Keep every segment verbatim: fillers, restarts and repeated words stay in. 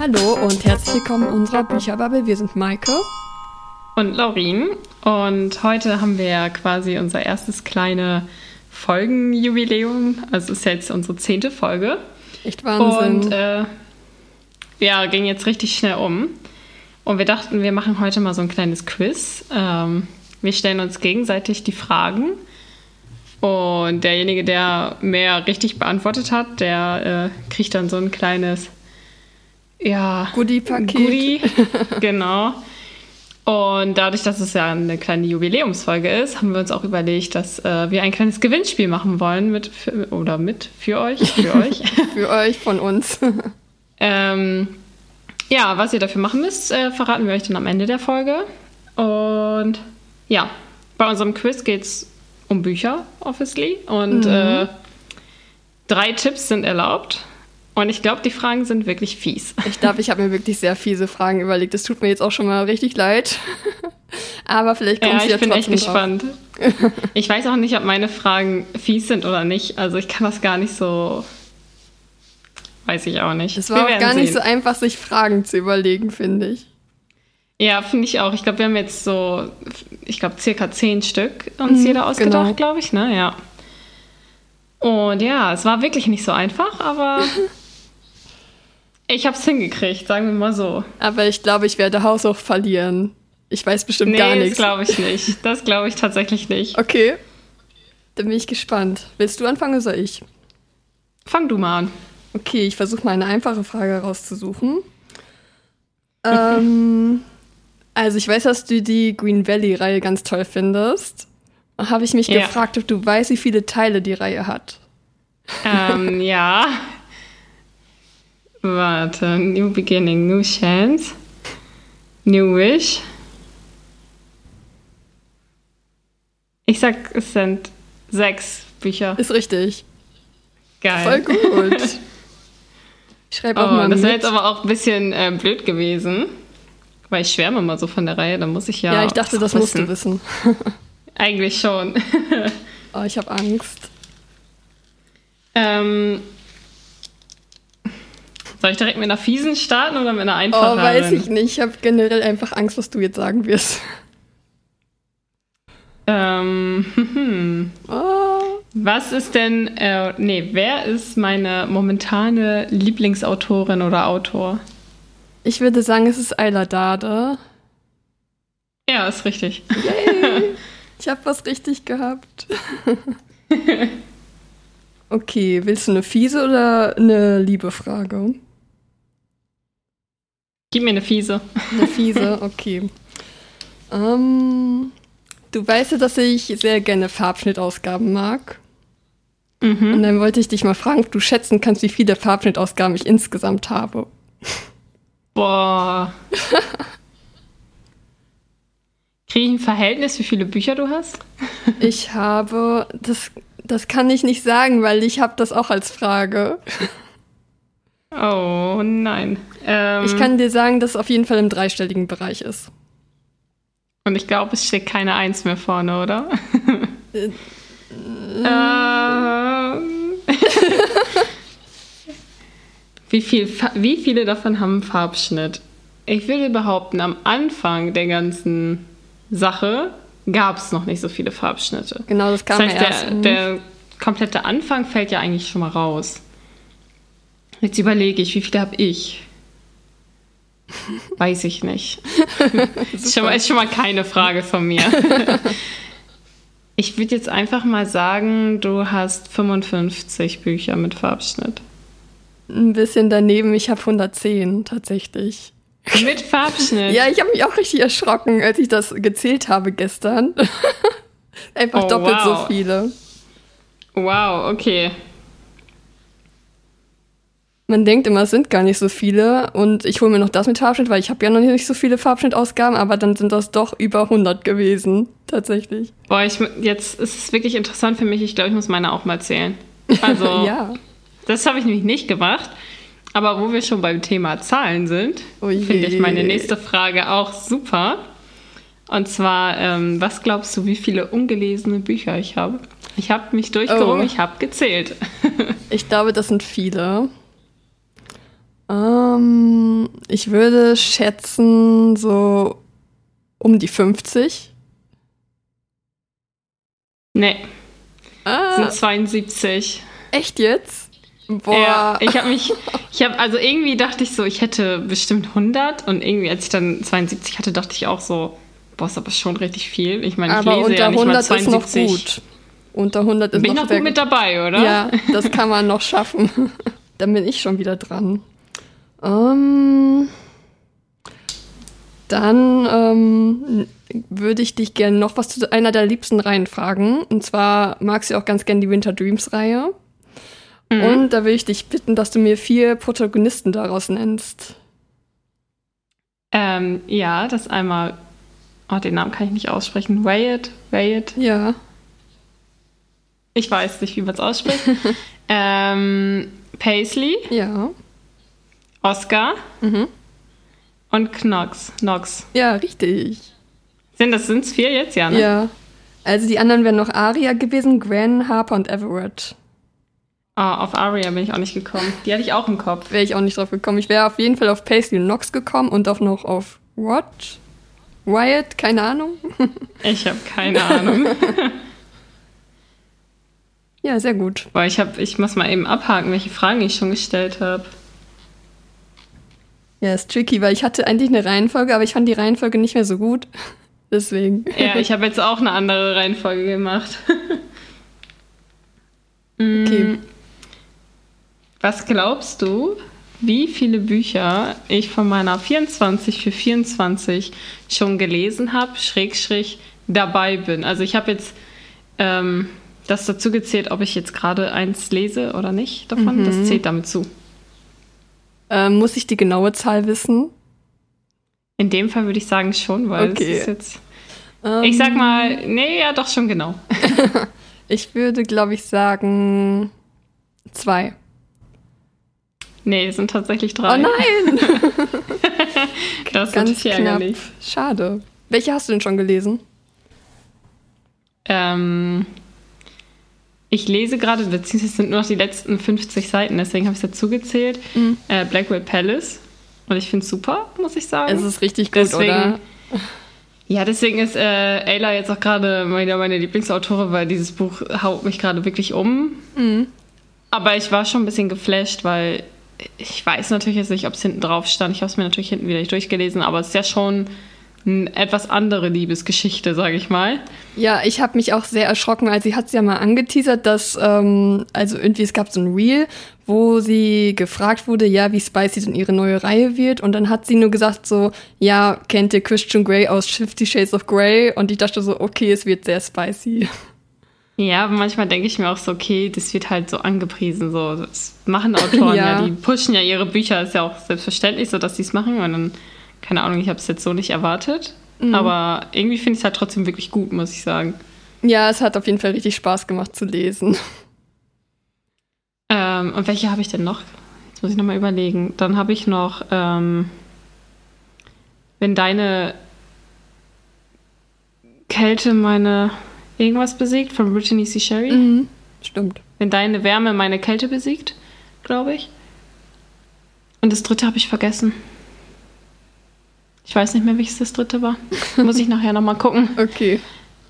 Hallo und herzlich willkommen in unserer Bücherbubble. Wir sind Maike und Laurin und heute haben wir ja quasi unser erstes kleine Folgenjubiläum. Also es ist jetzt unsere zehnte Folge. Echt Wahnsinn. Und äh, ja, ging jetzt richtig schnell um. Und wir dachten, wir machen heute mal so ein kleines Quiz. Ähm, wir stellen uns gegenseitig die Fragen. Und derjenige, der mehr richtig beantwortet hat, der äh, kriegt dann so ein kleines ja, Goodie-Paket. Goodie, genau. Und dadurch, dass es ja eine kleine Jubiläumsfolge ist, haben wir uns auch überlegt, dass äh, wir ein kleines Gewinnspiel machen wollen mit für, oder mit für euch, für euch, für euch von uns. ähm, ja, was ihr dafür machen müsst, äh, verraten wir euch dann am Ende der Folge. Und ja, bei unserem Quiz geht es um Bücher, obviously. Und mhm. äh, drei Tipps sind erlaubt. Und ich glaube, die Fragen sind wirklich fies. Ich glaube, ich habe mir wirklich sehr fiese Fragen überlegt. Es tut mir jetzt auch schon mal richtig leid. Aber vielleicht kommt es ja, ja trotzdem. Ich bin echt drauf. gespannt. Ich weiß auch nicht, ob meine Fragen fies sind oder nicht. Also ich kann das gar nicht so... Weiß ich auch nicht. Es war auch gar sehen. nicht so einfach, sich Fragen zu überlegen, finde ich. Ja, finde ich auch. Ich glaube, wir haben jetzt so, ich glaube, circa zehn Stück uns mhm, jeder ausgedacht, genau. glaube ich, ne? Ja. Und ja, es war wirklich nicht so einfach, aber ich habe es hingekriegt, sagen wir mal so. Aber ich glaube, ich werde haushoch verlieren. Ich weiß bestimmt nee, gar nichts. Das glaube ich nicht. Das glaube ich tatsächlich nicht. Okay. Dann bin ich gespannt. Willst du anfangen oder soll ich? Fang du mal an. Okay, ich versuche mal eine einfache Frage rauszusuchen. ähm... Also ich weiß, dass du die Green Valley-Reihe ganz toll findest. Da habe ich mich ja. gefragt, ob du weißt, wie viele Teile die Reihe hat. Ähm, ja. Warte. New Beginning, New Chance, New Wish. Ich sag, es sind sechs Bücher. Ist richtig. Geil. Voll gut. Ich schreibe auch oh, mal das wäre mit. jetzt aber auch ein bisschen äh, blöd gewesen. Weil ich schwärme mal so von der Reihe, dann muss ich ja. Ja, ich dachte, das wissen. musst du wissen. Eigentlich schon. Oh, ich habe Angst. Ähm, soll ich direkt mit einer fiesen starten oder mit einer einfachen? Oh, weiß ich nicht. Ich habe generell einfach Angst, was du jetzt sagen wirst. Ähm, oh. Was ist denn, äh, nee, wer ist meine momentane Lieblingsautorin oder Autor? Ich würde sagen, es ist Ayla Dade. Ja, ist richtig. Yay! Ich habe was richtig gehabt. Okay, willst du eine fiese oder eine liebe Frage? Gib mir eine fiese. Eine fiese, okay. Ähm, du weißt ja, dass ich sehr gerne Farbschnittausgaben mag. Mhm. Und dann wollte ich dich mal fragen, ob du schätzen kannst, wie viele Farbschnittausgaben ich insgesamt habe. Boah. Kriege ich ein Verhältnis, wie viele Bücher du hast? Ich habe, das, das kann ich nicht sagen, weil ich habe das auch als Frage. Oh nein. Ähm, ich kann dir sagen, dass es auf jeden Fall im dreistelligen Bereich ist. Und ich glaube, es steht keine Eins mehr vorne, oder? Äh, ähm. Wie, viel, wie viele davon haben Farbschnitt? Ich würde behaupten, am Anfang der ganzen Sache gab es noch nicht so viele Farbschnitte. Genau, das kam das heißt, erst. Der, der komplette Anfang fällt ja eigentlich schon mal raus. Jetzt überlege ich, wie viele habe ich? Weiß ich nicht. ist, schon mal, ist schon mal keine Frage von mir. Ich würde jetzt einfach mal sagen, du hast fünfundfünfzig Bücher mit Farbschnitt. Ein bisschen daneben, ich habe hundertzehn tatsächlich. Mit Farbschnitt? Ja, ich habe mich auch richtig erschrocken, als ich das gezählt habe gestern. Einfach oh, doppelt wow. so viele. Wow, okay. Man denkt immer, es sind gar nicht so viele und ich hole mir noch das mit Farbschnitt, weil ich habe ja noch nicht so viele Farbschnittausgaben, aber dann sind das doch über hundert gewesen, tatsächlich. Boah, ich, jetzt ist es wirklich interessant für mich. Ich glaube, ich muss meine auch mal zählen. Also, ja. Das habe ich nämlich nicht gemacht. Aber wo wir schon beim Thema Zahlen sind, finde ich meine nächste Frage auch super. Und zwar, ähm, was glaubst du, wie viele ungelesene Bücher ich habe? Ich habe mich durchgerungen, oh. ich habe gezählt. Ich glaube, das sind viele. Ähm, ich würde schätzen, so um die fünfzig. Nee, Ah, sind zweiundsiebzig. echt jetzt? Boah. Ja, ich habe mich, ich habe, also irgendwie dachte ich so, ich hätte bestimmt hundert und irgendwie, als ich dann zweiundsiebzig hatte, dachte ich auch so, boah, ist aber schon richtig viel. Ich meine, ich Aber lese unter ja nicht mal hundert ist noch zweiundsiebzig. gut. Unter hundert ist Bin ich noch noch sehr gut mit dabei, oder? Ja, das kann man noch schaffen. Dann bin ich schon wieder dran. Ähm, dann ähm, würde ich dich gerne noch was zu einer der liebsten Reihen fragen. Und zwar magst du auch ganz gerne die Winter Dreams Reihe. Mhm. Und da will ich dich bitten, dass du mir vier Protagonisten daraus nennst. Ähm, ja, das einmal, oh, den Namen kann ich nicht aussprechen. Wyatt, Wyatt. Ja. Ich weiß nicht, wie man es ausspricht. ähm, Paisley. Ja. Oscar. Mhm. Und Knox. Knox. Ja, richtig. Sind das sind's vier jetzt? Ja, ne? Ja. Also die anderen wären noch Arya gewesen, Gwen, Harper und Everett. Ah, auf Arya bin ich auch nicht gekommen. Die hatte ich auch im Kopf. Wäre ich auch nicht drauf gekommen. Ich wäre auf jeden Fall auf Paisley und Knox gekommen und auch noch auf What? Wyatt? Keine Ahnung. Ich habe keine Ahnung. Ja, sehr gut. Boah, ich, hab, ich muss mal eben abhaken, welche Fragen ich schon gestellt habe. Ja, ist tricky, weil ich hatte eigentlich eine Reihenfolge, aber ich fand die Reihenfolge nicht mehr so gut. Deswegen. Ja, ich habe jetzt auch eine andere Reihenfolge gemacht. Okay. Was glaubst du, wie viele Bücher ich von meiner vierundzwanzig für vierundzwanzig schon gelesen habe, Schrägstrich dabei bin? Also ich habe jetzt ähm, das dazu gezählt, ob ich jetzt gerade eins lese oder nicht davon. Mhm. Das zählt damit zu. Ähm, muss ich die genaue Zahl wissen? In dem Fall würde ich sagen schon, weil okay. es ist jetzt... Um, ich sag mal, nee, ja, doch schon genau. Ich würde, glaube ich, sagen zwei. Nee, es sind tatsächlich drei. Oh nein! Das ist ganz knapp. Ärgerlich. Schade. Welche hast du denn schon gelesen? Ähm, ich lese gerade, beziehungsweise es sind nur noch die letzten fünfzig Seiten, deswegen habe ich es dazu gezählt. Mhm. Äh, Blackwell Palace. Und ich finde es super, muss ich sagen. Es ist richtig gut, deswegen, oder? Ja, deswegen ist äh, Ayla jetzt auch gerade meine, meine Lieblingsautorin, weil dieses Buch haut mich gerade wirklich um. Mhm. Aber ich war schon ein bisschen geflasht, weil ich weiß natürlich jetzt nicht, ob es hinten drauf stand. Ich habe es mir natürlich hinten wieder nicht durchgelesen, aber es ist ja schon eine etwas andere Liebesgeschichte, sage ich mal. Ja, ich habe mich auch sehr erschrocken, als sie hat es ja mal angeteasert, dass, ähm, also irgendwie es gab so ein Reel, wo sie gefragt wurde, ja, wie spicy denn ihre neue Reihe wird. Und dann hat sie nur gesagt so, ja, kennt ihr Christian Grey aus Fifty Shades of Grey? Und ich dachte so, okay, es wird sehr spicy. Ja, aber manchmal denke ich mir auch so, okay, das wird halt so angepriesen. So. Das machen Autoren ja. ja, die pushen ja ihre Bücher, ist ja auch selbstverständlich so, dass sie es machen. Und dann, keine Ahnung, ich habe es jetzt so nicht erwartet. Mhm. Aber irgendwie finde ich es halt trotzdem wirklich gut, muss ich sagen. Ja, es hat auf jeden Fall richtig Spaß gemacht zu lesen. Ähm, und welche habe ich denn noch? Jetzt muss ich nochmal überlegen. Dann habe ich noch, ähm, wenn deine Kälte meine irgendwas besiegt, von Brittany C. Sherry. Mhm, stimmt. Wenn deine Wärme meine Kälte besiegt, glaube ich. Und das dritte habe ich vergessen. Ich weiß nicht mehr, welches das dritte war. Muss ich nachher nochmal gucken. Okay.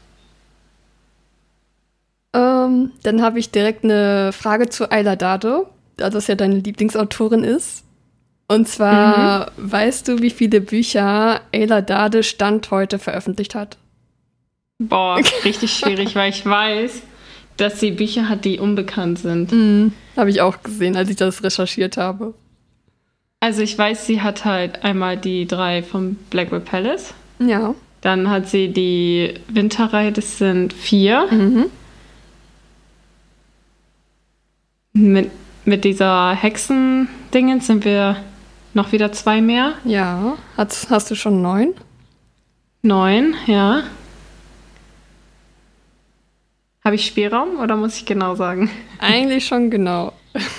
Ähm, dann habe ich direkt eine Frage zu Ayla Dade, da das ja deine Lieblingsautorin ist. Und zwar, mhm. weißt du, wie viele Bücher Ayla Dade Stand heute veröffentlicht hat? Boah, richtig schwierig, weil ich weiß, dass sie Bücher hat, die unbekannt sind. Mhm, habe ich auch gesehen, als ich das recherchiert habe. Also ich weiß, sie hat halt einmal die drei vom Blackwell Palace. Ja. Dann hat sie die Winterreihe, das sind vier. Mhm. Mit, mit dieser Hexendingens sind wir noch wieder zwei mehr. Ja. Hast, hast du schon neun? Neun, ja. Habe ich Spielraum oder muss ich genau sagen? Eigentlich schon genau.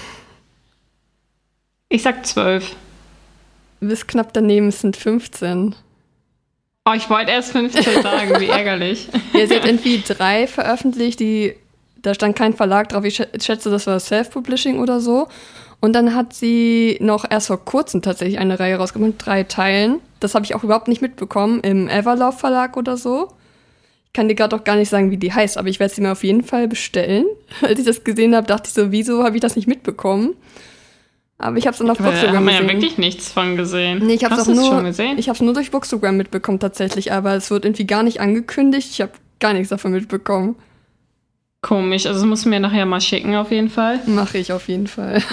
Ich sag zwölf. Du bist knapp daneben, es sind fünfzehn. Oh, ich wollte erst fünfzehn sagen, wie ärgerlich. Ja, sie hat irgendwie drei veröffentlicht, die, da stand kein Verlag drauf. Ich schätze, das war Self-Publishing oder so. Und dann hat sie noch erst vor kurzem tatsächlich eine Reihe rausgebracht mit drei Teilen. Das habe ich auch überhaupt nicht mitbekommen, im Everlauf Verlag oder so. Ich kann dir gerade auch gar nicht sagen, wie die heißt, aber ich werde sie mir auf jeden Fall bestellen. Als ich das gesehen habe, dachte ich so, wieso habe ich das nicht mitbekommen? Aber ich habe es dann auf Bookstagram gesehen. Da haben wir ja wirklich nichts von gesehen. Nee, ich habe es nur, schon gesehen? Ich habe es nur durch Bookstagram mitbekommen tatsächlich, aber es wird irgendwie gar nicht angekündigt. Ich habe gar nichts davon mitbekommen. Komisch, also musst du mir nachher mal schicken auf jeden Fall. Mache ich auf jeden Fall.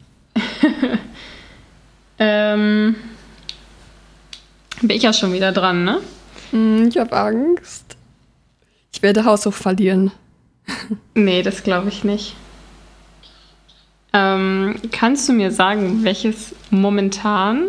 ähm, bin ich ja schon wieder dran, ne? Ich habe Angst. Ich werde Haushoch verlieren. Nee, das glaube ich nicht. Ähm, kannst du mir sagen, welches momentan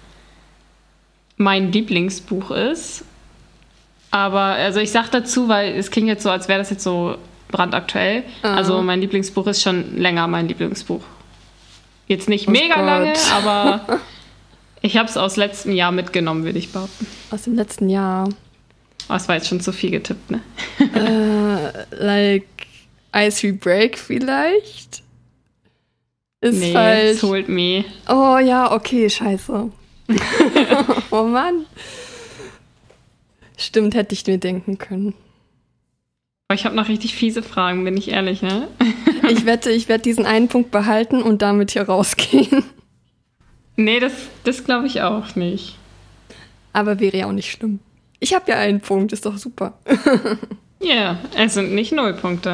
mein Lieblingsbuch ist? Aber, also ich sag dazu, weil es klingt jetzt so, als wäre das jetzt so brandaktuell. Ah. Also mein Lieblingsbuch ist schon länger mein Lieblingsbuch. Jetzt nicht oh mega Gott. lange, aber ich habe es aus letztem Jahr mitgenommen, würde ich behaupten. Aus dem letzten Jahr? Oh, das war jetzt schon zu viel getippt, ne? uh, like Ice We Break vielleicht? Ist nee, falsch. Sold Me. Oh ja, okay, scheiße. Oh Mann. Stimmt, hätte ich mir denken können. Ich habe noch richtig fiese Fragen, bin ich ehrlich, ne? Ich wette, ich werde diesen einen Punkt behalten und damit hier rausgehen. Nee, das, das glaube ich auch nicht. Aber wäre ja auch nicht schlimm. Ich habe ja einen Punkt, ist doch super. Ja, yeah, es sind nicht null Punkte.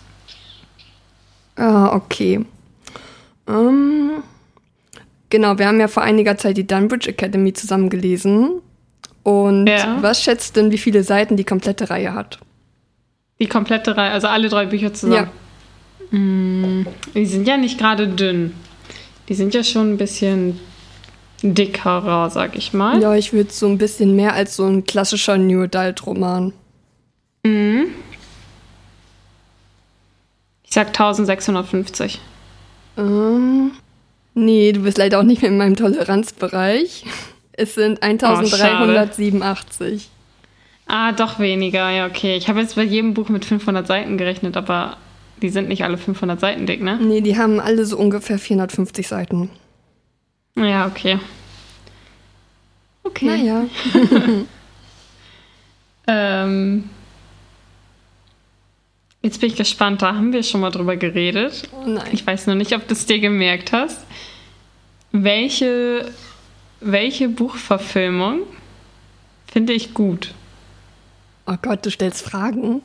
Ah, okay. Um, genau, wir haben ja vor einiger Zeit die Dunbridge Academy zusammen gelesen. Und ja. Was schätzt denn, wie viele Seiten die komplette Reihe hat? Die komplette Reihe, also alle drei Bücher zusammen? Ja. Mm, die sind ja nicht gerade dünn. Die sind ja schon ein bisschen dickerer, sag ich mal. Ja, ich würde so ein bisschen mehr als so ein klassischer New Adult-Roman. Mhm. Ich sag eintausendsechshundertfünfzig. Ähm, nee, du bist leider auch nicht mehr in meinem Toleranzbereich. Es sind eintausenddreihundertsiebenundachtzig. Oh, ah, doch weniger, ja, okay. Ich habe jetzt bei jedem Buch mit fünfhundert Seiten gerechnet, aber die sind nicht alle fünfhundert Seiten dick, ne? Nee, die haben alle so ungefähr vierhundertfünfzig Seiten. Ja, okay. Okay. Naja. ähm, jetzt bin ich gespannt, da haben wir schon mal drüber geredet. Oh nein. Ich weiß nur nicht, ob du es dir gemerkt hast. Welche, welche Buchverfilmung finde ich gut? Oh Gott, du stellst Fragen.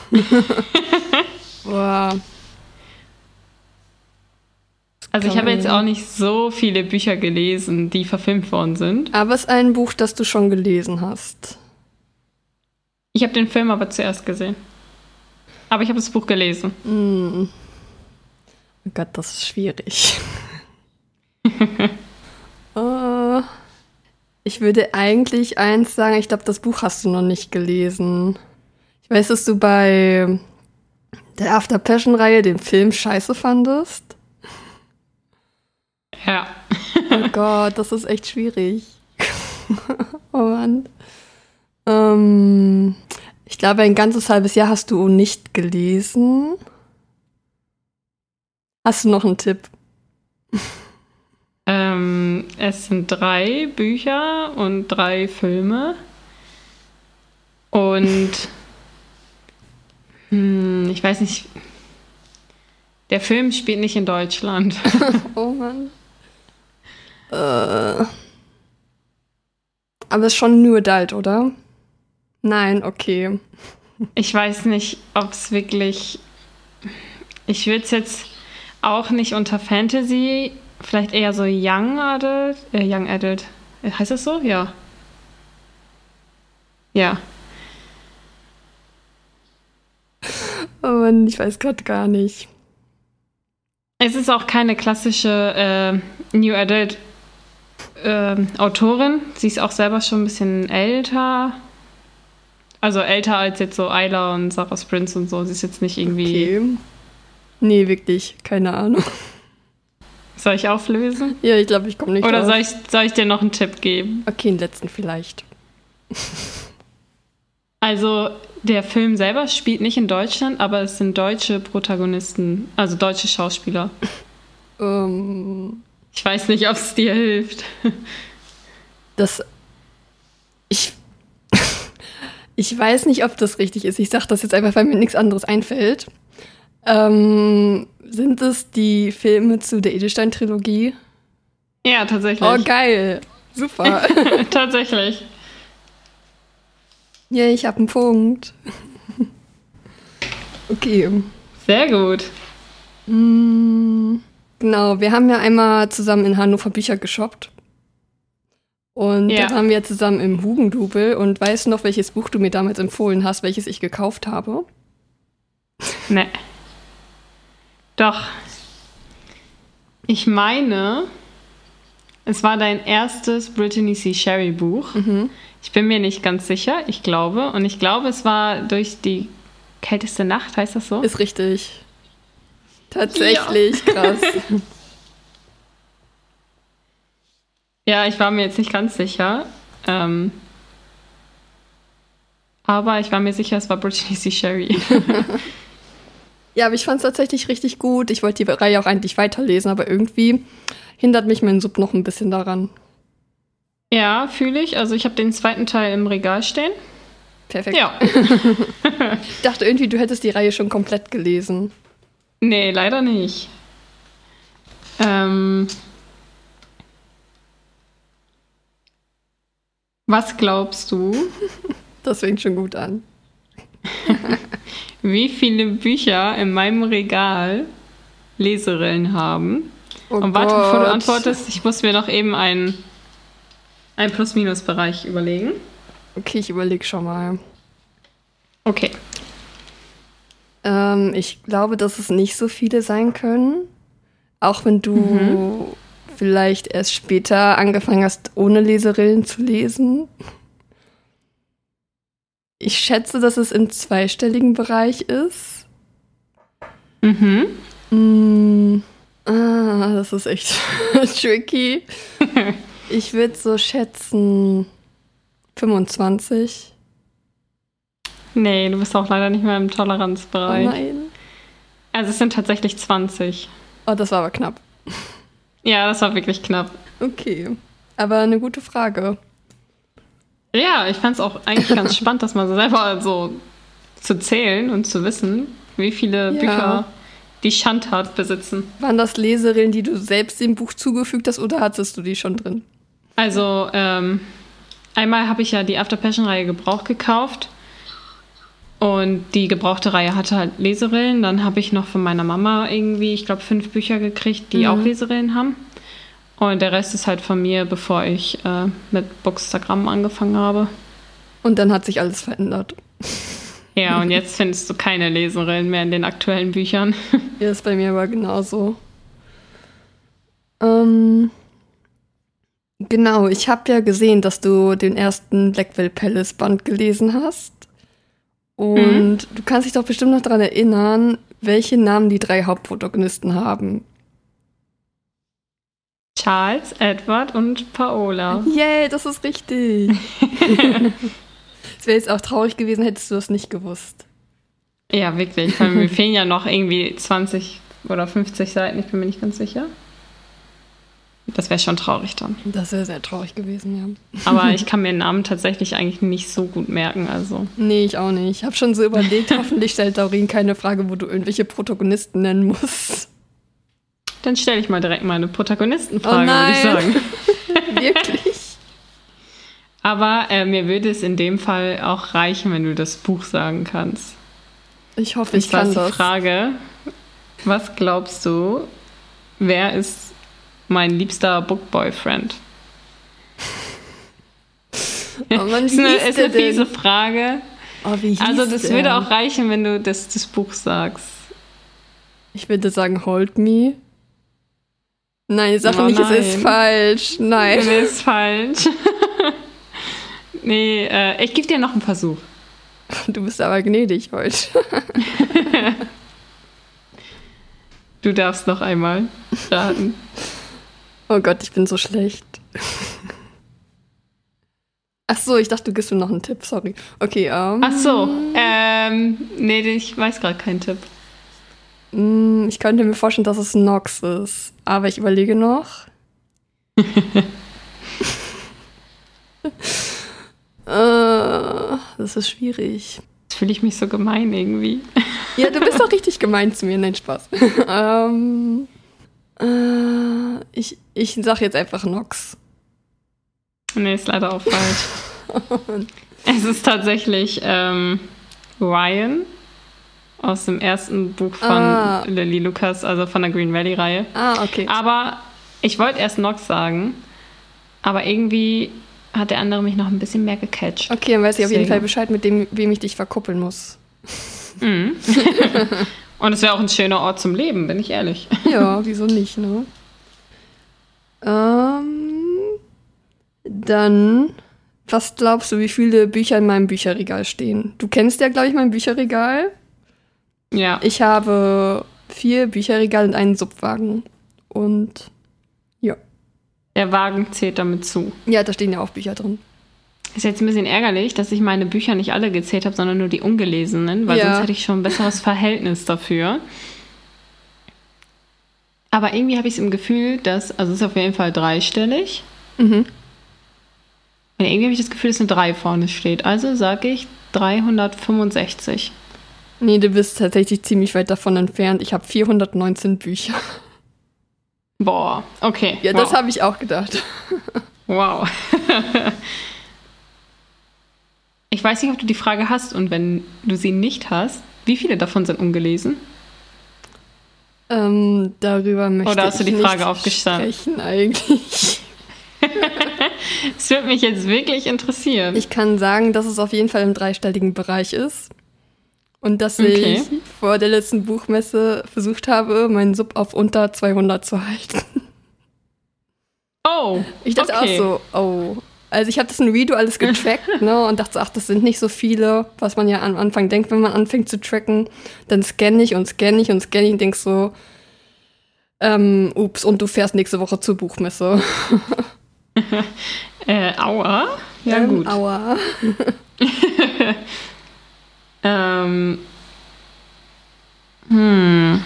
Boah. Also ich habe jetzt auch nicht so viele Bücher gelesen, die verfilmt worden sind. Aber es ist ein Buch, das du schon gelesen hast. Ich habe den Film aber zuerst gesehen. Aber ich habe das Buch gelesen. Mm. Oh Gott, das ist schwierig. uh, ich würde eigentlich eins sagen, ich glaube, das Buch hast du noch nicht gelesen. Ich weiß, dass du bei der After Passion-Reihe den Film scheiße fandest. Ja. Oh Gott, das ist echt schwierig. Oh Mann. Ähm, ich glaube, ein ganzes halbes Jahr hast du nicht gelesen. Hast du noch einen Tipp? Ähm, es sind drei Bücher und drei Filme. Und hm, ich weiß nicht, der Film spielt nicht in Deutschland. Oh Mann. Äh, aber es ist schon New Adult, oder? Nein, okay. Ich weiß nicht, ob es wirklich... Ich würde es jetzt auch nicht unter Fantasy, vielleicht eher so Young Adult, äh, Young Adult. Heißt das so? Ja. Ja. Oh Mann, ich weiß gerade gar nicht. Es ist auch keine klassische äh, New Adult äh, Autorin. Sie ist auch selber schon ein bisschen älter. Also älter als jetzt so Isla und Sarah Prince und so. Sie ist jetzt nicht irgendwie... Okay. Nee, wirklich. Keine Ahnung. Soll ich auflösen? Ja, ich glaube, ich komme nicht Oder drauf. soll ich, soll ich dir noch einen Tipp geben? Okay, den letzten vielleicht. Also, der Film selber spielt nicht in Deutschland, aber es sind deutsche Protagonisten, also deutsche Schauspieler. Ähm, ich weiß nicht, ob es dir hilft. Das. Ich. Ich weiß nicht, ob das richtig ist. Ich sage das jetzt einfach, weil mir nichts anderes einfällt. Ähm, sind es die Filme zu der Edelstein-Trilogie? Ja, tatsächlich. Oh, geil. Super. Tatsächlich. Ja, ich habe einen Punkt. Okay. Sehr gut. Mm, genau, wir haben ja einmal zusammen in Hannover Bücher geshoppt. Und Ja. da waren wir zusammen im Hugendubel. Und weißt du noch, welches Buch du mir damals empfohlen hast, welches ich gekauft habe? Ne. Doch. Ich meine, es war dein erstes Brittany C. Sherry Buch. Mhm. Ich bin mir nicht ganz sicher, ich glaube. Und ich glaube, es war durch die kälteste Nacht, heißt das so? Ist richtig. Tatsächlich, ja. Krass. Ja, ich war mir jetzt nicht ganz sicher. Ähm, aber ich war mir sicher, es war Brittany C. Sherry. Ja, aber ich fand es tatsächlich richtig gut. Ich wollte die Reihe auch eigentlich weiterlesen, aber irgendwie hindert mich mein Sub noch ein bisschen daran. Ja, fühle ich. Also ich habe den zweiten Teil im Regal stehen. Perfekt. Ja. Ich dachte irgendwie, du hättest die Reihe schon komplett gelesen. Nee, leider nicht. Ähm, was glaubst du? Das fängt schon gut an. Wie viele Bücher in meinem Regal Leserillen haben? Oh Und warte, Gott. bevor du antwortest, ich muss mir noch eben einen, einen Plus-Minus-Bereich überlegen. Okay, ich überlege schon mal. Okay. Ähm, ich glaube, dass es nicht so viele sein können. Auch wenn du mhm. vielleicht erst später angefangen hast, ohne Leserillen zu lesen. Ich schätze, dass es im zweistelligen Bereich ist. Mhm. Mm, ah, das ist echt tricky. Ich würde so schätzen fünfundzwanzig. Nee, du bist auch leider nicht mehr im Toleranzbereich. Oh nein. Also es sind tatsächlich zwanzig. Oh, das war aber knapp. Ja, das war wirklich knapp. Okay, aber eine gute Frage. Ja, ich fand es auch eigentlich ganz spannend, das mal so selber so zu zählen und zu wissen, wie viele Ja. Bücher die Schandtat besitzen. Waren das Leserillen, die du selbst dem Buch zugefügt hast, oder hattest du die schon drin? Also, ähm, einmal habe ich ja die After Passion-Reihe gebraucht gekauft. Und die gebrauchte Reihe hatte halt Leserillen. Dann habe ich noch von meiner Mama irgendwie, ich glaube, fünf Bücher gekriegt, die mhm. auch Leserillen haben. Und der Rest ist halt von mir, bevor ich äh, mit Bookstagram angefangen habe. Und dann hat sich alles verändert. Ja, und jetzt findest du keine Leserillen mehr in den aktuellen Büchern. Ja, ist bei mir aber genauso. Ähm, genau, ich habe ja gesehen, dass du den ersten Blackwell Palace Band gelesen hast. Und mhm. du kannst dich doch bestimmt noch daran erinnern, welche Namen die drei Hauptprotagonisten haben. Charles, Edward und Paola. Yay, das ist richtig. Es wäre jetzt auch traurig gewesen, hättest du das nicht gewusst. Ja, wirklich. Weil mir fehlen ja noch irgendwie zwanzig oder fünfzig Seiten, ich bin mir nicht ganz sicher. Das wäre schon traurig dann. Das wäre sehr traurig gewesen, ja. Aber ich kann mir den Namen tatsächlich eigentlich nicht so gut merken, also. Nee, ich auch nicht. Ich habe schon so überlegt, hoffentlich stellt Daurin keine Frage, wo du irgendwelche Protagonisten nennen musst. Dann stelle ich mal direkt mal eine Protagonistenfrage, oh würde ich sagen. Wirklich? Aber äh, mir würde es in dem Fall auch reichen, wenn du das Buch sagen kannst. Ich hoffe, ich kann das. Das ist die Frage, was glaubst du, wer ist mein liebster Book-Boyfriend? Oh Mann, ist eine, ist eine fiese Frage. Oh, wie hieß also das der? würde auch reichen, wenn du das, das Buch sagst. Ich würde sagen, Hold Me. Nein, sag Oh nicht, nein. es ist falsch. Nein. Es ist falsch. Nee, äh, ich gebe dir noch einen Versuch. Du bist aber gnädig heute. Du darfst noch einmal raten. Oh Gott, ich bin so schlecht. Ach so, ich dachte, du gibst mir noch einen Tipp, sorry. Okay, ähm. Ach so, ähm, nee, ich weiß gerade keinen Tipp. Mm, ich könnte mir vorstellen, dass es Nox ist. Aber ich überlege noch. äh, das ist schwierig. Jetzt fühle ich mich so gemein irgendwie. Ja, du bist doch richtig gemein zu mir. Nein, Spaß. ähm, äh, ich, ich sag jetzt einfach Nox. Nee, ist leider auch falsch. Es ist tatsächlich ähm, Ryan aus dem ersten Buch von ah. Lily Lucas, also von der Green Valley-Reihe. Ah, okay. Aber ich wollte erst Nox sagen, aber irgendwie hat der andere mich noch ein bisschen mehr gecatcht. Okay, dann weiß ich auf jeden Fall Bescheid, mit dem, wem ich dich verkuppeln muss. Mhm. Und es wäre auch ein schöner Ort zum Leben, bin ich ehrlich. Ja, wieso nicht, ne? Ähm, dann, was glaubst du, wie viele Bücher in meinem Bücherregal stehen? Du kennst ja, glaube ich, mein Bücherregal. Ja. Ich habe vier Bücherregale und einen Subwagen. Und ja. Der Wagen zählt damit zu. Ja, da stehen ja auch Bücher drin. Ist jetzt ein bisschen ärgerlich, dass ich meine Bücher nicht alle gezählt habe, sondern nur die ungelesenen, weil ja. sonst hätte ich schon ein besseres Verhältnis dafür. Aber irgendwie habe ich es im Gefühl, dass, also es ist auf jeden Fall dreistellig. Mhm. Und irgendwie habe ich das Gefühl, dass eine drei vorne steht. Also sage ich dreihundertfünfundsechzig. Nee, du bist tatsächlich ziemlich weit davon entfernt. Ich habe vierhundertneunzehn Bücher. Boah, okay. Ja, wow. Das habe ich auch gedacht. Wow. Ich weiß nicht, ob du die Frage hast und wenn du sie nicht hast, wie viele davon sind ungelesen? Ähm, darüber möchte Oder hast du die ich Frage nicht aufgestanden? sprechen eigentlich. Das würde mich jetzt wirklich interessieren. Ich kann sagen, dass es auf jeden Fall im dreistelligen Bereich ist. Und dass Okay. ich vor der letzten Buchmesse versucht habe, meinen Sub auf unter zweihundert zu halten. Oh, Ich dachte okay. auch so, oh. Also ich habe das in Redo alles getrackt, ne, und dachte so, ach, das sind nicht so viele, was man ja am Anfang denkt, wenn man anfängt zu tracken. Dann scanne ich und scanne ich und scanne ich und denk so, ähm, ups, und du fährst nächste Woche zur Buchmesse. äh, aua. Ja, ähm, gut. Aua. ähm. Hm.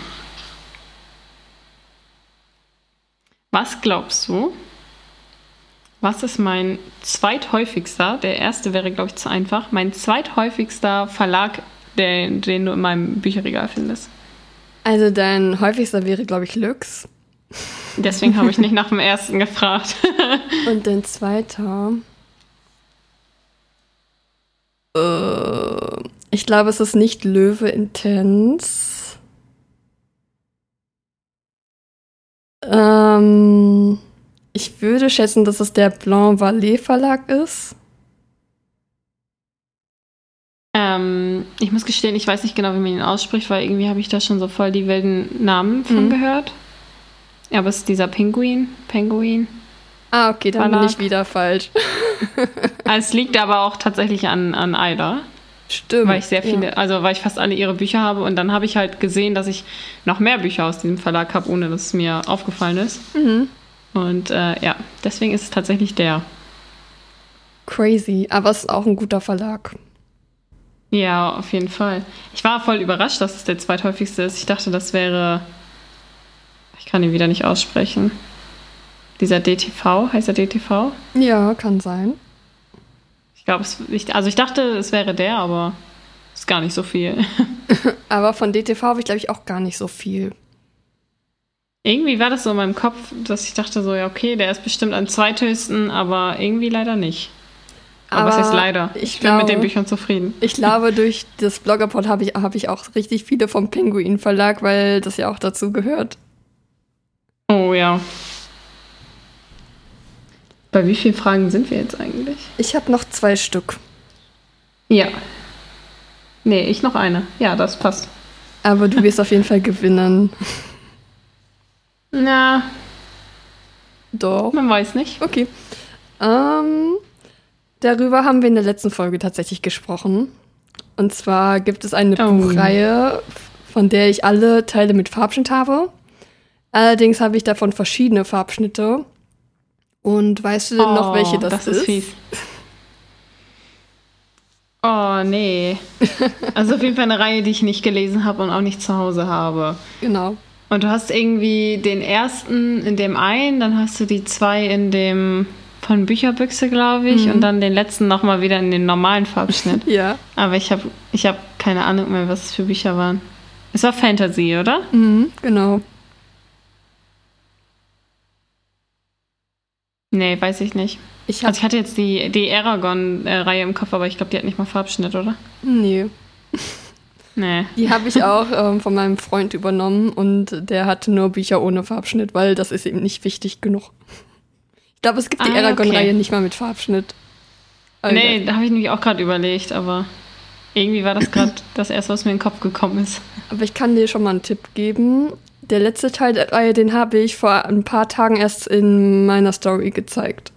Was glaubst du? Was ist mein zweithäufigster, der erste wäre, glaube ich, zu einfach, mein zweithäufigster Verlag, den, den du in meinem Bücherregal findest? Also dein häufigster wäre, glaube ich, Lux. Deswegen habe ich nicht nach dem ersten gefragt. Und dein zweiter? Äh, ich glaube, es ist nicht Löwe Intens. Ähm... Ich würde schätzen, dass es der Blanc Vallée Verlag ist. Ähm, ich muss gestehen, ich weiß nicht genau, wie man ihn ausspricht, weil irgendwie habe ich da schon so voll die wilden Namen von Mhm. gehört. Ja, aber es ist dieser Pinguin, Penguin. Ah, okay, dann Verlag. bin ich wieder falsch. Es liegt aber auch tatsächlich an, an Aida, Stimmt. weil ich sehr viele, Ja. also weil ich fast alle ihre Bücher habe und dann habe ich halt gesehen, dass ich noch mehr Bücher aus diesem Verlag habe, ohne dass es mir aufgefallen ist. Mhm. Und äh, ja, deswegen ist es tatsächlich der. Crazy, aber es ist auch ein guter Verlag. Ja, auf jeden Fall. Ich war voll überrascht, dass es der zweithäufigste ist. Ich dachte, das wäre, ich kann ihn wieder nicht aussprechen. Dieser D T V, heißt er D T V? Ja, kann sein. Ich glaube, es, ich, also ich dachte, es wäre der, aber ist gar nicht so viel. Aber von D T V habe ich, glaube ich, auch gar nicht so viel. Irgendwie war das so in meinem Kopf, dass ich dachte so, ja okay, der ist bestimmt am zweithöchsten, aber irgendwie leider nicht. Aber, Aber was heißt leider? ich Ich bin glaube- mit den Büchern zufrieden. Ich glaube, durch das Bloggerpod habe ich, hab ich auch richtig viele vom Penguin Verlag, weil das ja auch dazu gehört. Oh ja. Bei wie vielen Fragen sind wir jetzt eigentlich? Ich habe noch zwei Stück. Ja. Nee, ich noch eine. Ja, das passt. Aber du wirst auf jeden Fall gewinnen. Na, Doch. man weiß nicht. Okay. Ähm, darüber haben wir in der letzten Folge tatsächlich gesprochen. Und zwar gibt es eine Oh. Buchreihe, von der ich alle Teile mit Farbschnitt habe. Allerdings habe ich davon verschiedene Farbschnitte. Und weißt du denn noch, welche das, das ist? fies. Oh, nee. Also auf jeden Fall eine Reihe, die ich nicht gelesen habe und auch nicht zu Hause habe. Genau. Und du hast irgendwie den ersten in dem einen, dann hast du die zwei in dem von Bücherbüchse, glaube ich, mhm. und dann den letzten nochmal wieder in den normalen Farbschnitt. Ja. Aber ich habe ich hab keine Ahnung mehr, was es für Bücher waren. Es war Fantasy, oder? Mhm, genau. Nee, weiß ich nicht. Ich also ich hatte jetzt die, die Aragon-Reihe im Kopf, aber ich glaube, die hat nicht mal Farbschnitt, oder? Nee. Nee. Die habe ich auch ähm, von meinem Freund übernommen und der hatte nur Bücher ohne Farbschnitt, weil das ist ihm nicht wichtig genug. Ich glaube, es gibt die ah, Aragon-Reihe okay. nicht mal mit Farbschnitt. Also, nee, da habe ich nämlich auch gerade überlegt, aber irgendwie war das gerade das erste, was mir in den Kopf gekommen ist. Aber ich kann dir schon mal einen Tipp geben. Der letzte Teil der Reihe, den habe ich vor ein paar Tagen erst in meiner Story gezeigt.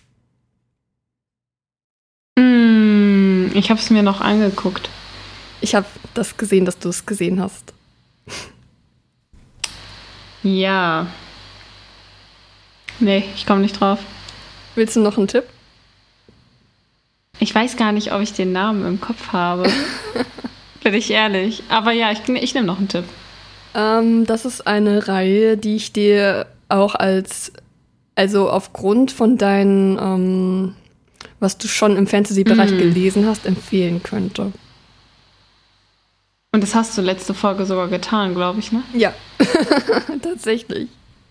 Mm, ich habe es mir noch angeguckt. Ich habe das gesehen, dass du es gesehen hast. Ja. Nee, ich komme nicht drauf. Willst du noch einen Tipp? Ich weiß gar nicht, ob ich den Namen im Kopf habe. Bin ich ehrlich. Aber ja, ich, ich nehme noch einen Tipp. Ähm, das ist eine Reihe, die ich dir auch als, also aufgrund von deinen, ähm, was du schon im Fantasy-Bereich mm. gelesen hast, empfehlen könnte. Und das hast du letzte Folge sogar getan, glaube ich, ne? Ja, tatsächlich.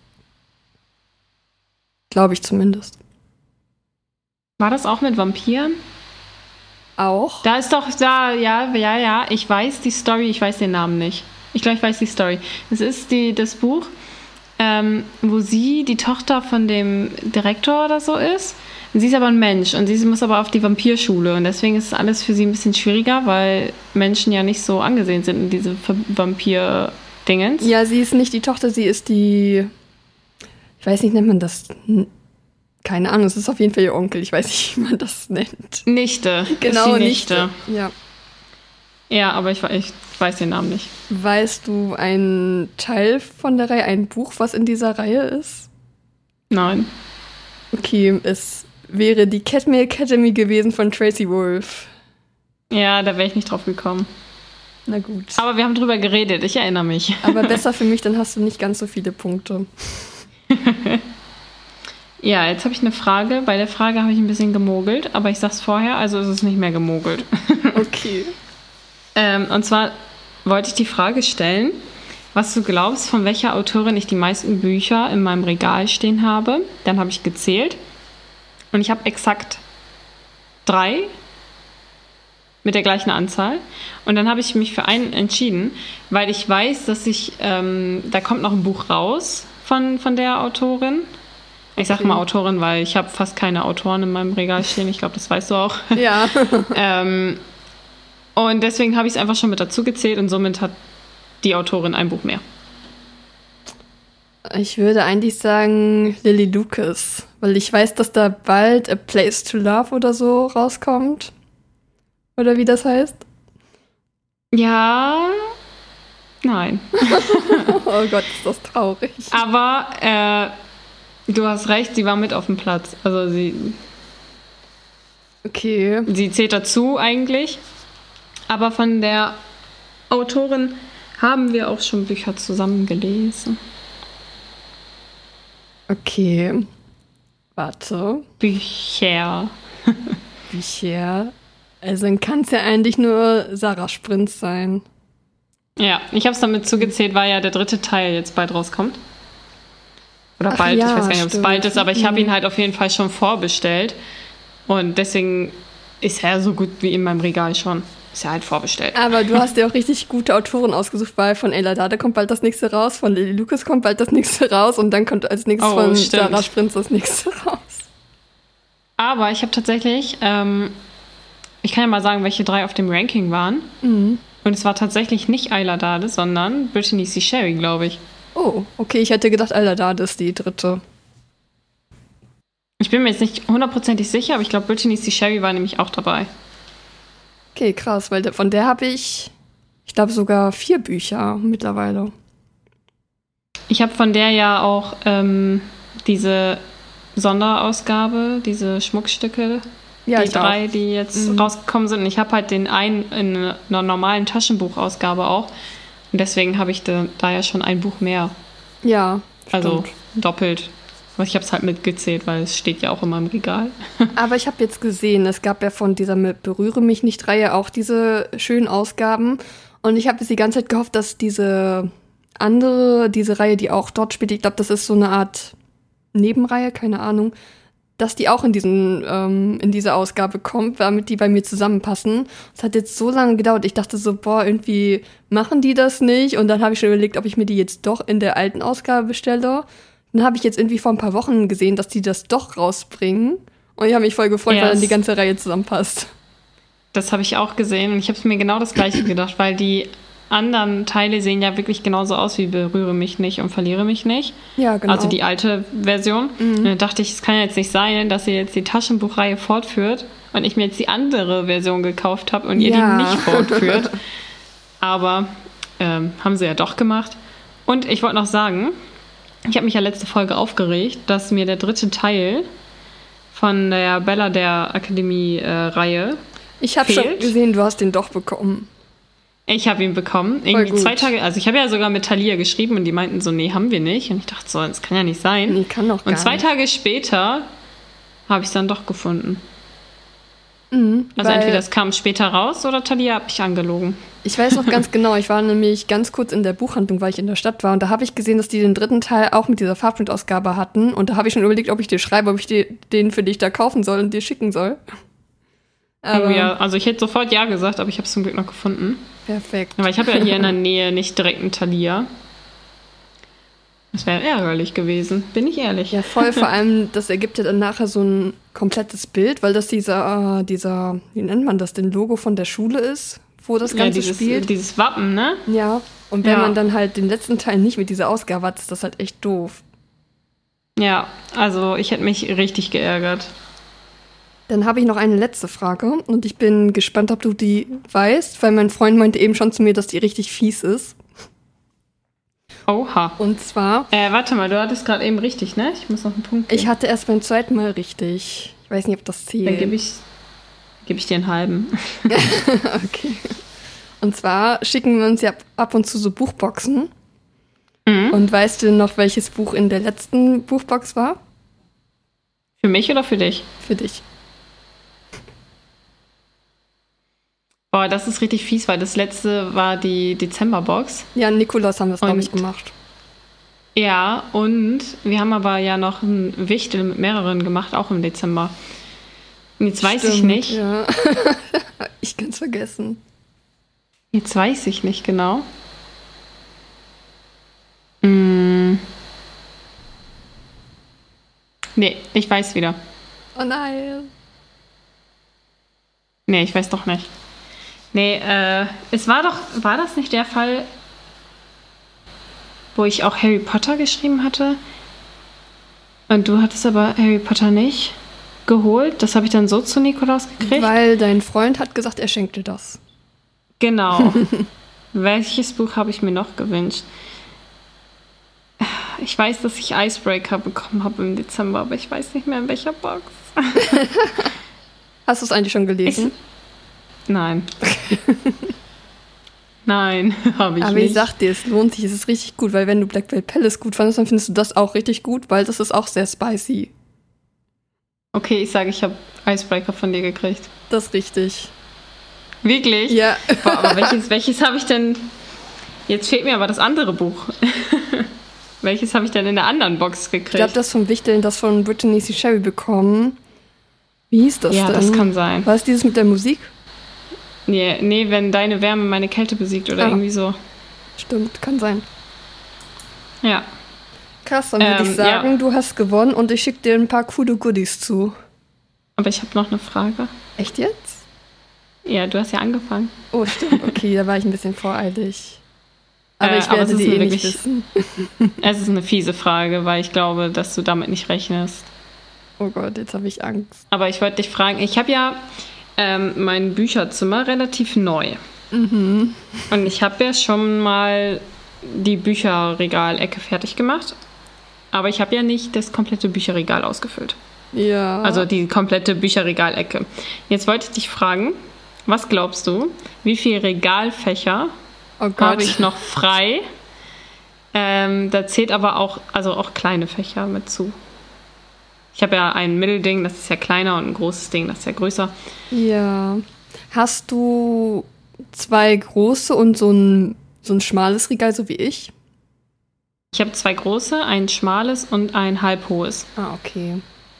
Glaube ich zumindest. War das auch mit Vampiren? Auch. Da ist doch, da, ja, ja, ja, ich weiß die Story, ich weiß den Namen nicht. Ich glaube, ich weiß die Story. Es ist die, das Buch, ähm, wo sie die Tochter von dem Direktor oder so ist. Und sie ist aber ein Mensch und sie muss aber auf die Vampirschule. Und deswegen ist alles für sie ein bisschen schwieriger, weil Menschen ja nicht so angesehen sind in diese Vampir-Dingens. Ja, sie ist nicht die Tochter, sie ist die, ich weiß nicht, nennt man das, keine Ahnung, es ist auf jeden Fall ihr Onkel, ich weiß nicht, wie man das nennt. Nichte. Genau, ist die Nichte. Nichte. Ja. Ja, aber ich, ich weiß den Namen nicht. Weißt du einen Teil von der Reihe, ein Buch, was in dieser Reihe ist? Nein. Okay, es wäre die Catmere Academy gewesen von Tracy Wolff. Ja, da wäre ich nicht drauf gekommen. Na gut. Aber wir haben drüber geredet, ich erinnere mich. Aber besser für mich, dann hast du nicht ganz so viele Punkte. Ja, jetzt habe ich eine Frage. Bei der Frage habe ich ein bisschen gemogelt, aber ich sag's vorher, also ist es nicht mehr gemogelt. Okay. ähm, und zwar wollte ich die Frage stellen, was du glaubst, von welcher Autorin ich die meisten Bücher in meinem Regal stehen habe. Dann habe ich gezählt und ich habe exakt drei mit der gleichen Anzahl. Und dann habe ich mich für einen entschieden, weil ich weiß, dass ich, ähm, da kommt noch ein Buch raus von, von der Autorin. Ich sage mal Autorin, weil ich habe fast keine Autoren in meinem Regal stehen. Ich glaube, das weißt du auch. Ja. ähm, und deswegen habe ich es einfach schon mit dazu gezählt und somit hat die Autorin ein Buch mehr. Ich würde eigentlich sagen Lily Lucas, weil ich weiß, dass da bald A Place to Love oder so rauskommt. Oder wie das heißt? Ja, nein. Oh Gott, ist das traurig. Aber äh, du hast recht, sie war mit auf dem Platz. Also sie. Okay. Sie zählt dazu eigentlich. Aber von der Autorin haben wir auch schon Bücher zusammen gelesen. Okay. Warte. Bücher. Bücher. Also dann kann es ja eigentlich nur Sarah Sprintz sein. Ja, ich habe es damit zugezählt, weil ja der dritte Teil jetzt bald rauskommt. Oder Ach bald, ja, ich weiß gar nicht, ob es bald ist, aber ich habe mhm. ihn halt auf jeden Fall schon vorbestellt. Und deswegen ist er so gut wie in meinem Regal schon. Ist ja halt vorbestellt. Aber du hast ja auch richtig gute Autoren ausgesucht, weil von Ayla Dade kommt bald das nächste raus, von Lily Lucas kommt bald das nächste raus und dann kommt als nächstes oh, von stimmt. Sarah Sprintz das nächste raus. Aber ich habe tatsächlich, ähm, ich kann ja mal sagen, welche drei auf dem Ranking waren. Mhm. Und es war tatsächlich nicht Ayla Dade, sondern Brittany C. Sherry, glaube ich. Oh, okay, ich hätte gedacht, Ayla Dade ist die dritte. Ich bin mir jetzt nicht hundertprozentig sicher, aber ich glaube, Brittany C. Sherry war nämlich auch dabei. Okay, krass, weil von der habe ich, ich glaube, sogar vier Bücher mittlerweile. Ich habe von der ja auch ähm, diese Sonderausgabe, diese Schmuckstücke Ja, die ich drei, auch. die jetzt Mhm. rausgekommen sind. Und ich habe halt den einen in einer normalen Taschenbuchausgabe auch. Und deswegen habe ich da, da ja schon ein Buch mehr. Ja, Also stimmt. doppelt. Aber ich habe es halt mitgezählt, weil es steht ja auch immer im Regal. Aber ich habe jetzt gesehen, es gab ja von dieser Berühre mich nicht Reihe auch diese schönen Ausgaben. Und ich habe jetzt die ganze Zeit gehofft, dass diese andere, diese Reihe, die auch dort spielt, ich glaube, das ist so eine Art Nebenreihe, keine Ahnung, dass die auch in diesen ähm, in diese Ausgabe kommt, damit die bei mir zusammenpassen. Es hat jetzt so lange gedauert. Ich dachte so, boah, irgendwie machen die das nicht. Und dann habe ich schon überlegt, ob ich mir die jetzt doch in der alten Ausgabe bestelle. Dann habe ich jetzt irgendwie vor ein paar Wochen gesehen, dass die das doch rausbringen. Und ich habe mich voll gefreut, Ja, weil dann es- die ganze Reihe zusammenpasst. Das habe ich auch gesehen und ich habe mir genau das Gleiche gedacht, weil die anderen Teile sehen ja wirklich genauso aus wie Berühre mich nicht und verliere mich nicht. Ja, genau. Also die alte Version. Mhm. Und dann dachte ich, es kann ja jetzt nicht sein, dass ihr jetzt die Taschenbuchreihe fortführt und ich mir jetzt die andere Version gekauft habe und ihr Ja. die nicht fortführt. Aber ähm, haben sie ja doch gemacht. Und ich wollte noch sagen, ich habe mich ja letzte Folge aufgeregt, dass mir der dritte Teil von der Bella der Akademie-Reihe Ich habe schon fehlt. gesehen, du hast den doch bekommen. Ich habe ihn bekommen. Irgendwie gut. zwei Tage, also ich habe ja sogar mit Thalia geschrieben und die meinten so, nee, haben wir nicht. Und ich dachte so, das kann ja nicht sein. Nee, kann doch gar und zwei nicht. Tage später habe ich es dann doch gefunden. Mhm, Also weil entweder es kam später raus oder Thalia hat mich angelogen. ich weiß noch ganz genau, ich war nämlich ganz kurz in der Buchhandlung, weil ich in der Stadt war. Und da habe ich gesehen, dass die den dritten Teil auch mit dieser Farbprintausgabe hatten. Und da habe ich schon überlegt, ob ich dir schreibe, ob ich dir, den für dich da kaufen soll und dir schicken soll. Aber Oh ja, also ich hätte sofort ja gesagt, aber ich habe es zum Glück noch gefunden. perfekt. Aber ich habe ja hier in der Nähe nicht direkt einen Thalia. Das wäre ärgerlich gewesen, bin ich ehrlich. Ja, voll. Vor allem, das ergibt ja dann nachher so ein komplettes Bild, weil das dieser, äh, dieser, wie nennt man das, den Logo von der Schule ist, wo das Ja, Ganze dieses, spielt. dieses Wappen, ne? Ja. Und wenn Ja. man dann halt den letzten Teil nicht mit dieser Ausgabe hat, ist das halt echt doof. Ja, also ich hätte mich richtig geärgert. Dann habe ich noch eine letzte Frage und ich bin gespannt, ob du die weißt, weil mein Freund meinte eben schon zu mir, dass die richtig fies ist. Oha. Und zwar, Äh, warte mal, du hattest gerade eben richtig, ne? Ich muss noch einen Punkt geben. ich hatte erst beim zweiten Mal richtig. Ich weiß nicht, ob das zählt. Dann gebe ich, geb ich dir einen halben. Okay. Und zwar schicken wir uns ja ab und zu so Buchboxen. Mhm. Und weißt du noch, welches Buch in der letzten Buchbox war? Für mich oder für dich? Für dich. Boah, das ist richtig fies, weil das letzte war die Dezemberbox. Ja, Nikolaus haben wir es, glaube ich, Und- gemacht. Ja, und wir haben aber ja noch ein Wichtel mit mehreren gemacht, auch im Dezember. Und jetzt weiß ich Stimmt, nicht. Ja. Ich kann es vergessen. Jetzt weiß ich nicht genau. Mm. Nee, ich weiß wieder. Oh nein. Nee, ich weiß doch nicht. Nee, äh, es war doch, war das nicht der Fall, wo ich auch Harry Potter geschrieben hatte? Und du hattest aber Harry Potter nicht geholt? Das habe ich dann so zu Nikolaus gekriegt? Weil dein Freund hat gesagt, er schenkt dir das. Genau. Welches Buch habe ich mir noch gewünscht? Ich weiß, dass ich Icebreaker bekommen habe im Dezember, aber ich weiß nicht mehr in welcher Box. Hast du es eigentlich schon gelesen? Nein. Nein, habe ich Aber nicht. ich sag dir, es lohnt sich, es ist richtig gut, weil wenn du Black Veil Palace gut fandest, dann findest du das auch richtig gut, weil das ist auch sehr spicy. Okay, ich sage, ich habe Icebreaker von dir gekriegt. Das ist richtig. Wirklich? Ja. Boah, aber welches, welches habe ich denn... Jetzt fehlt mir aber das andere Buch. Welches habe ich denn in der anderen Box gekriegt? Ich glaube, das vom Wichteln, das von Brittany C. Sherry bekommen. Wie hieß das ja, denn? das kann sein. War es dieses mit der Musik? Nee, nee, wenn deine Wärme meine Kälte besiegt oder Ah. irgendwie so. Stimmt, kann sein. Ja. Krass, dann würde Ähm, ich sagen, ja. du hast gewonnen und ich schicke dir ein paar coole Goodies zu. Aber ich habe noch eine Frage. Echt jetzt? Ja, du hast ja angefangen. Oh, stimmt. Okay, da war ich ein bisschen voreilig. Aber Äh, ich aber werde es ist die eh eine nicht wirklich- wissen. Es ist eine fiese Frage, weil ich glaube, dass du damit nicht rechnest. Oh Gott, jetzt habe ich Angst. Aber ich wollte dich fragen, ich habe ja ähm, mein Bücherzimmer relativ neu. Mhm. Und ich habe ja schon mal die Bücherregalecke fertig gemacht. Aber ich habe ja nicht das komplette Bücherregal ausgefüllt. Ja. Also die komplette Bücherregalecke. Jetzt wollte ich dich fragen, was glaubst du, wie viele Regalfächer Oh Gott. habe ich noch frei? Ähm, da zählt aber auch, also auch kleine Fächer mit zu. Ich habe ja ein Mittelding, das ist ja kleiner, und ein großes Ding, das ist ja größer. Ja. Hast du zwei große und so ein, so ein schmales Regal, so wie ich? Ich habe zwei große, ein schmales und ein halbhohes. Ah, okay.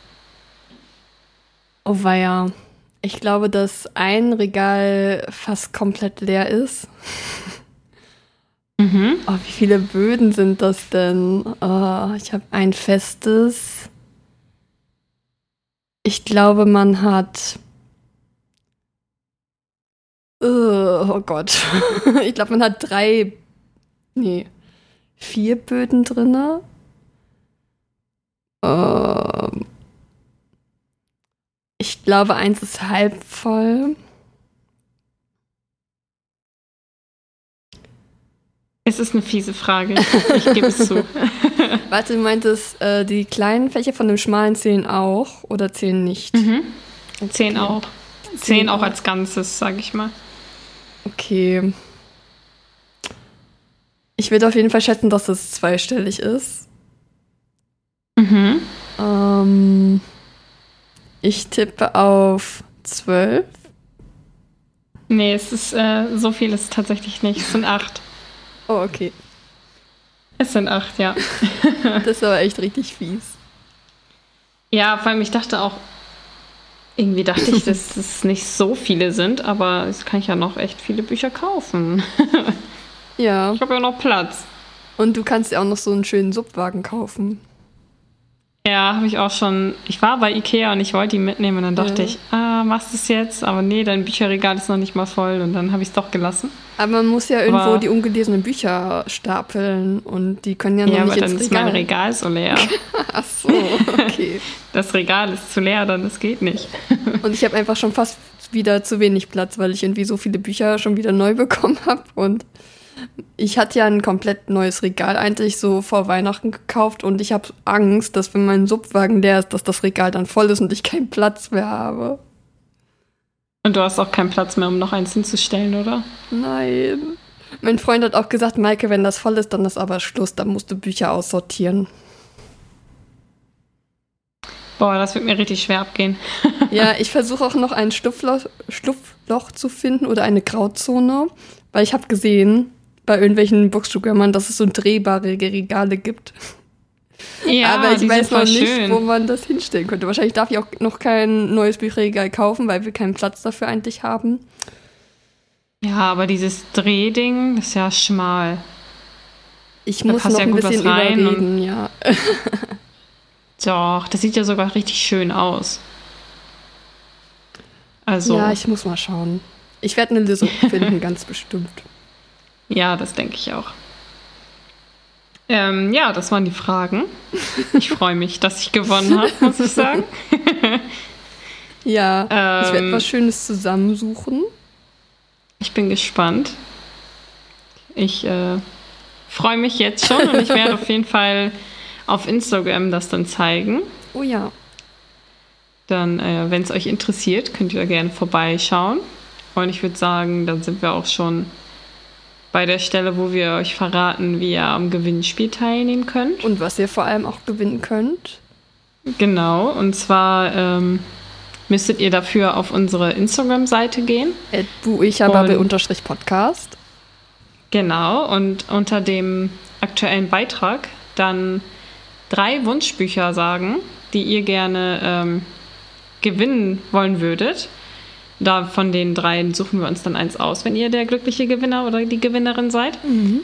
Oh weia. Ich glaube, dass ein Regal fast komplett leer ist. Mhm. Oh, wie viele Böden sind das denn? Oh, ich habe ein festes. Ich glaube, man hat. Uh, oh Gott. Ich glaube, man hat drei. Nee. Vier Böden drinne. Ähm. Ich glaube, eins ist halb voll. Es ist eine fiese Frage. Ich gebe es zu. Warte, du meintest, äh, die kleinen Fächer von dem schmalen zählen auch oder zählen nicht? Mhm. Zehn auch. Zehn Zehn auch auch. als Ganzes, sag ich mal. Okay. Ich würde auf jeden Fall schätzen, dass es zweistellig ist. Mhm. Ähm, ich tippe auf zwölf. Nee, es ist äh, so viel ist es tatsächlich nicht. Es sind acht. Oh, okay. Es sind acht, ja. Das ist aber echt richtig fies. Ja, vor allem ich dachte auch, irgendwie dachte ich, dass es nicht so viele sind, aber jetzt kann ich ja noch echt viele Bücher kaufen. Ja. Ich habe ja noch Platz. Und du kannst ja auch noch so einen schönen Subwagen kaufen. Ja, habe ich auch schon. Ich war bei Ikea und ich wollte die mitnehmen und dann dachte Ja. ich, ah, machst du es jetzt? Aber nee, dein Bücherregal ist noch nicht mal voll und dann habe ich es doch gelassen. Aber man muss ja irgendwo Aber- die ungelesenen Bücher stapeln und die können ja noch Ja, nicht aber dann ins ist Regal. mein Regal so leer. Ach so, okay. Das Regal ist zu leer, dann das geht nicht. Und ich habe einfach schon fast wieder zu wenig Platz, weil ich irgendwie so viele Bücher schon wieder neu bekommen habe. Und ich hatte ja ein komplett neues Regal eigentlich so vor Weihnachten gekauft und ich habe Angst, dass wenn mein Subwagen leer ist, dass das Regal dann voll ist und ich keinen Platz mehr habe. Und du hast auch keinen Platz mehr, um noch eins hinzustellen, oder? Nein. Mein Freund hat auch gesagt, Maike, wenn das voll ist, dann ist aber Schluss, dann musst du Bücher aussortieren. Boah, das wird mir richtig schwer abgehen. Ja, ich versuche auch noch ein Schlupfloch, Schlupfloch zu finden oder eine Grauzone, weil ich habe gesehen bei irgendwelchen Bookstagrammern, dass es so drehbare Regale gibt. Ja, aber ich die weiß sind noch voll nicht, schön. wo man das hinstellen könnte. Wahrscheinlich darf ich auch noch kein neues Bücherregal kaufen, weil wir keinen Platz dafür eigentlich haben. Ja, aber dieses Drehding, das ist ja schmal. Ich Da muss passt noch ja ein gut was bisschen rein überreden, ja. Doch, das sieht ja sogar richtig schön aus. Also, Ja, ja, ich muss mal schauen. Ich werde eine Lösung finden, ganz bestimmt. das denke ich auch. Ähm, ja, das waren die Fragen. Ich freue mich, dass ich gewonnen habe, muss ich sagen. Ja, ich werde Ähm, was Schönes zusammensuchen. Ich bin gespannt. Ich äh, freue mich jetzt schon und ich werde auf jeden Fall auf Instagram das dann zeigen. Oh ja. Dann, äh, wenn es euch interessiert, könnt ihr da gerne vorbeischauen. Und ich würde sagen, dann sind wir auch schon bei der Stelle, wo wir euch verraten, wie ihr am Gewinnspiel teilnehmen könnt. Und was ihr vor allem auch gewinnen könnt. Genau, und zwar ähm, müsstet ihr dafür auf unsere Instagram-Seite gehen. At buichababe Und- unterstrich Podcast. Genau, und unter dem aktuellen Beitrag dann drei Wunschbücher sagen, die ihr gerne ähm, gewinnen wollen würdet. Da von den dreien suchen wir uns dann eins aus, wenn ihr der glückliche Gewinner oder die Gewinnerin seid.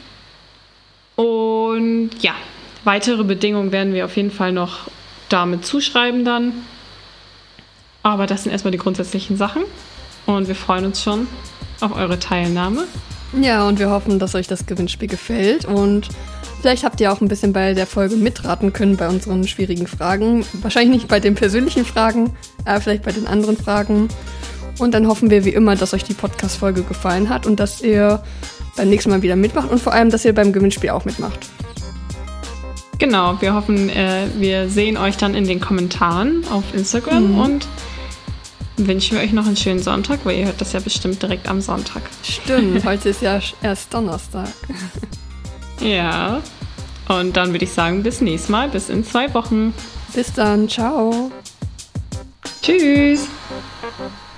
Und ja, weitere Bedingungen werden wir auf jeden Fall noch damit zuschreiben dann. Aber das sind erstmal die grundsätzlichen Sachen. Und wir freuen uns schon auf eure Teilnahme. Ja, und wir hoffen, dass euch das Gewinnspiel gefällt. Und vielleicht habt ihr auch ein bisschen bei der Folge mitraten können bei unseren schwierigen Fragen. Wahrscheinlich nicht bei den persönlichen Fragen, aber vielleicht bei den anderen Fragen. Und dann hoffen wir wie immer, dass euch die Podcast-Folge gefallen hat und dass ihr beim nächsten Mal wieder mitmacht und vor allem, dass ihr beim Gewinnspiel auch mitmacht. Genau, wir hoffen, äh, wir sehen euch dann in den Kommentaren auf Instagram mhm. und wünschen wir euch noch einen schönen Sonntag, weil ihr hört das ja bestimmt direkt am Sonntag. Stimmt, heute ist ja erst Donnerstag. Ja, und dann würde ich sagen, bis nächstes Mal, bis in zwei Wochen. Bis dann, ciao. Tschüss.